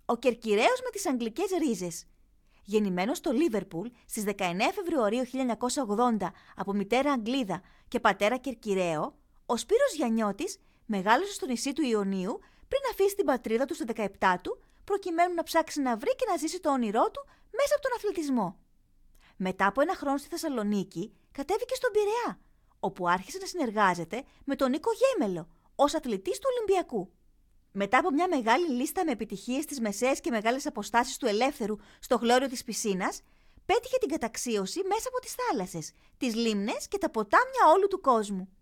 Ο Κερκυραίος με τις αγγλικές ρίζες. Γεννημένος στο Λίβερπουλ στις 19 Φεβρουαρίου 1980 από μητέρα Αγγλίδα και πατέρα Κερκυραίο, ο Σπύρος Γιαννιώτης μεγάλωσε στο νησί του Ιωνίου πριν αφήσει την πατρίδα του στα 17 του, προκειμένου να ψάξει να βρει και να ζήσει το όνειρό του μέσα από τον αθλητισμό. Μετά από ένα χρόνο στη Θεσσαλονίκη, κατέβηκε στον Πειραιά, όπου άρχισε να συνεργάζεται με τον Νίκο Γέμελο ως αθλητής του Ολυμπιακού. Μετά από μια μεγάλη λίστα με επιτυχίες στις μεσαίες και μεγάλες αποστάσεις του ελεύθερου στο γλώριο της πισίνας, πέτυχε την καταξίωση μέσα από τις θάλασσες, τις λίμνες και τα ποτάμια όλου του κόσμου.